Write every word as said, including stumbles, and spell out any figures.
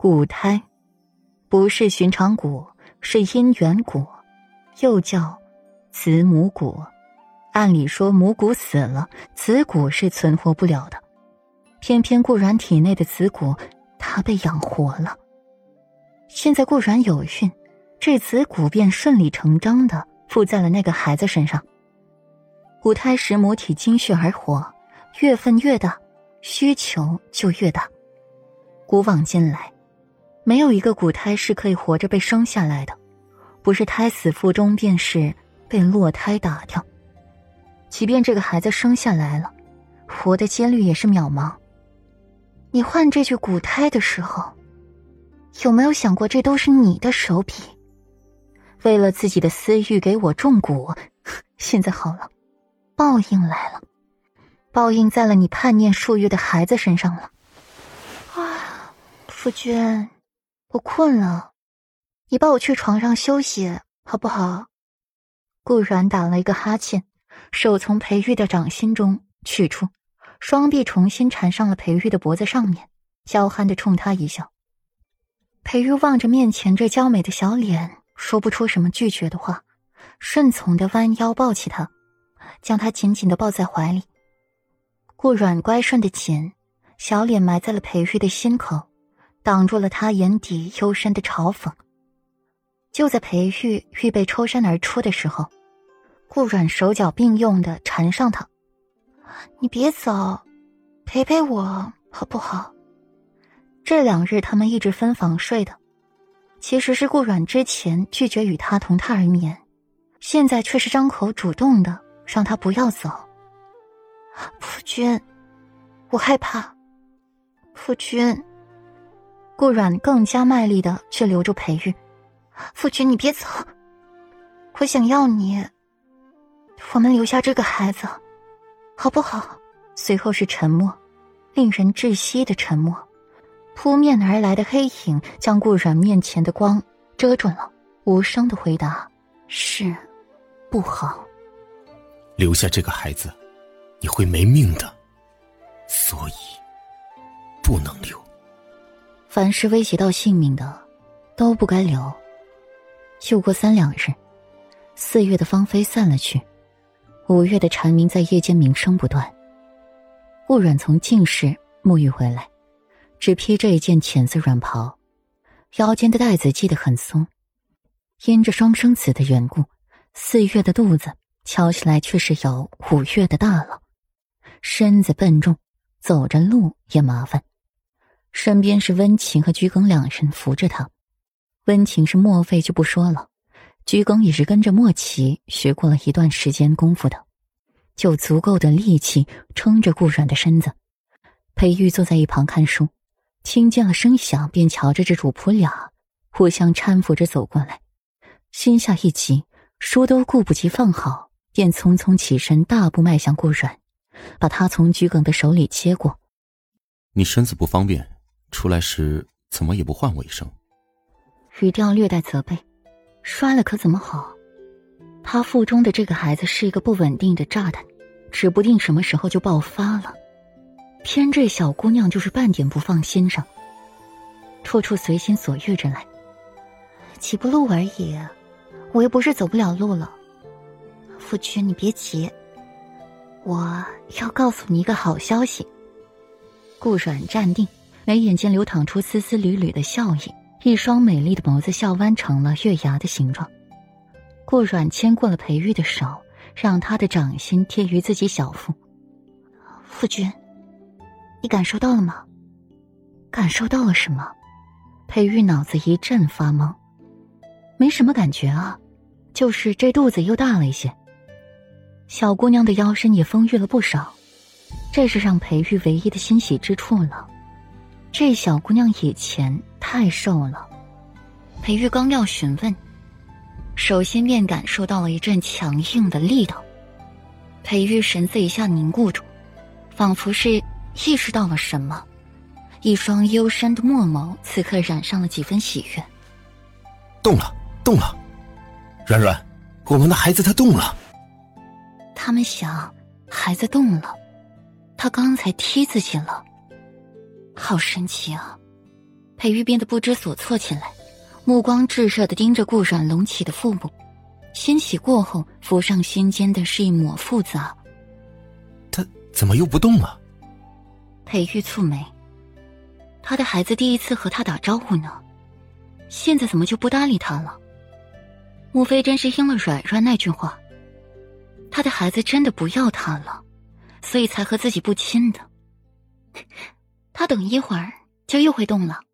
骨胎不是寻常骨，是姻缘骨，又叫子母骨。按理说母骨死了，子骨是存活不了的，偏偏顾然体内的子骨它被养活了。现在顾然有孕，这子骨便顺理成章地附在了那个孩子身上。骨胎使母体精血而活，月份越大，需求就越大。古往今来，没有一个骨胎是可以活着被生下来的，不是胎死腹中，便是被落胎打掉。即便这个孩子生下来了，活的几率也是渺茫。你换这具骨胎的时候，有没有想过这都是你的手笔？为了自己的私欲给我种蛊，现在好了，报应来了，报应在了你叛逆数月的孩子身上了。啊，夫君，我困了，你抱我去床上休息好不好？顾然打了一个哈欠，手从裴玉的掌心中取出，双臂重新缠上了裴玉的脖子上面，娇憨地冲他一笑。裴玉望着面前这娇美的小脸，说不出什么拒绝的话，顺从地弯腰抱起她，将她紧紧地抱在怀里。顾软乖顺的紧，小脸埋在了裴玉的心口，挡住了他眼底幽深的嘲讽。就在裴玉预备抽身而出的时候，顾软手脚并用地缠上他。你别走，陪陪我好不好？这两日他们一直分房睡的，其实是顾软之前拒绝与他同榻而眠，现在却是张口主动的让他不要走。夫君，我害怕。夫君。顾软更加卖力的去留住裴玉。夫君，你别走，我想要你，我们留下这个孩子好不好？随后是沉默，令人窒息的沉默。扑面而来的黑影将顾软面前的光遮准了，无声的回答是不好。 留下这个孩子你会没命的，所以不能留。 凡是威胁到性命的都不该留。又过三两日，四月的芳菲散了去，五月的蝉鸣在夜间鸣声不断。顾软从净室沐浴回来，只披着一件浅色软袍，腰间的带子系得很松。因着双生子的缘故，四月的肚子瞧起来却是有五月的大了，身子笨重，走着路也麻烦。身边是温情和桔梗两人扶着他，温情是莫非就不说了，桔梗也是跟着莫奇学过了一段时间功夫的，就足够的力气撑着顾软的身子。裴玉坐在一旁看书，听见了声响，便瞧着这主仆俩互相搀扶着走过来，心下一急，书都顾不及放好，便匆匆起身，大步迈向顾软，把他从桔梗的手里接过。 你身子不方便，出来时怎么也不唤我一声？ 语调略带责备。摔了可怎么好？他腹中的这个孩子是一个不稳定的炸弹，指不定什么时候就爆发了。偏这小姑娘就是半点不放心上，处处随心所欲着来。几步路而已，我又不是走不了路了。夫君，你别急，我要告诉你一个好消息。顾软站定，眉眼间流淌出丝丝缕缕的笑意，一双美丽的眸子笑弯成了月牙的形状。顾软牵过了裴玉的手，让他的掌心贴于自己小腹。夫君，你感受到了吗？感受到了什么？裴玉脑子一阵发懵。没什么感觉啊，就是这肚子又大了一些。小姑娘的腰身也丰腴了不少，这是让裴玉唯一的欣喜之处了。这小姑娘以前太瘦了。裴玉刚要询问，首先便感受到了一阵强硬的力道。裴玉神色一下凝固住，仿佛是意识到了什么，一双幽深的墨眸此刻染上了几分喜悦。 动了，动了，软软，我们的孩子他动了。 他们想，孩子动了，他刚才踢自己了，好神奇啊！ 裴玉变得不知所措起来，目光炙热地盯着顾阮隆起的腹部，欣喜过后浮上心间的是一抹复杂。 他怎么又不动了？ 裴玉蹙眉，他的孩子第一次和他打招呼呢，现在怎么就不搭理他了？莫非真是应了软软那句话，他的孩子真的不要他了，所以才和自己不亲的？他等一会儿就又会动了。